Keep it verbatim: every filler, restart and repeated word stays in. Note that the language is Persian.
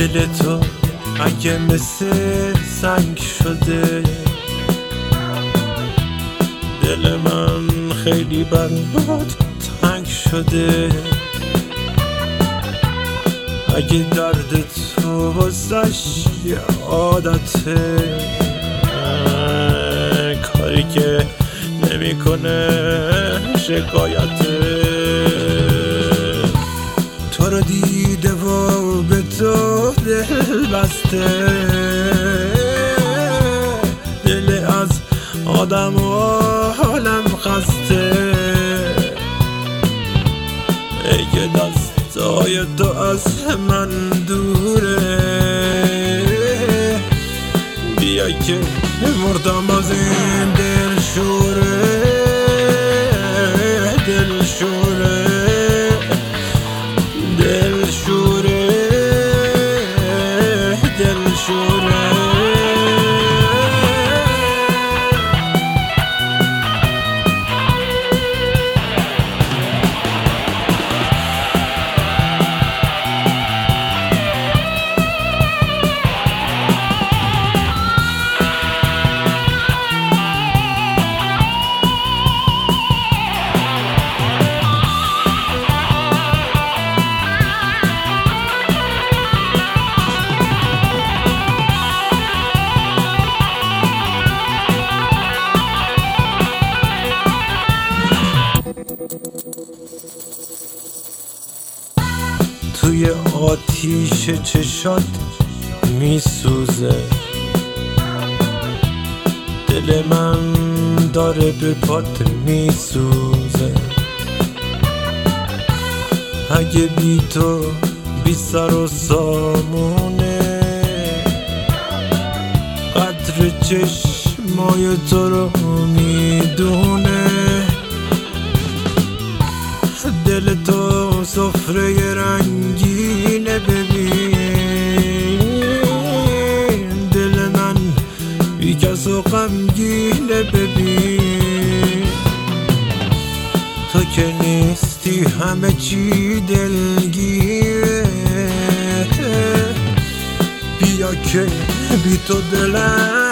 دل تو اگه مثل سنگ شده، دل من خیلی برات تنگ شده. اگه درد تو واسش یه عادته، کاری که نمیکنه شکایته. تو رو دیده و به تو دل بسته، دل از آدم و حالم خسته. ای که دستای تو از من دوره، بیا که مردم از این دل شوره. دل شوره دل شوره دل شوره. توی آتیش چشات میسوزه، دل من داره به پات میسوزه. اگه بی تو بی سر و سامونه، قدر چشمای تو رو میدونه. دل تو سفره رنگینه ببین، دل من بی کس و غمگینه ببین. تو که نیستی همه چی دلگیره، بیا که بی تو دلم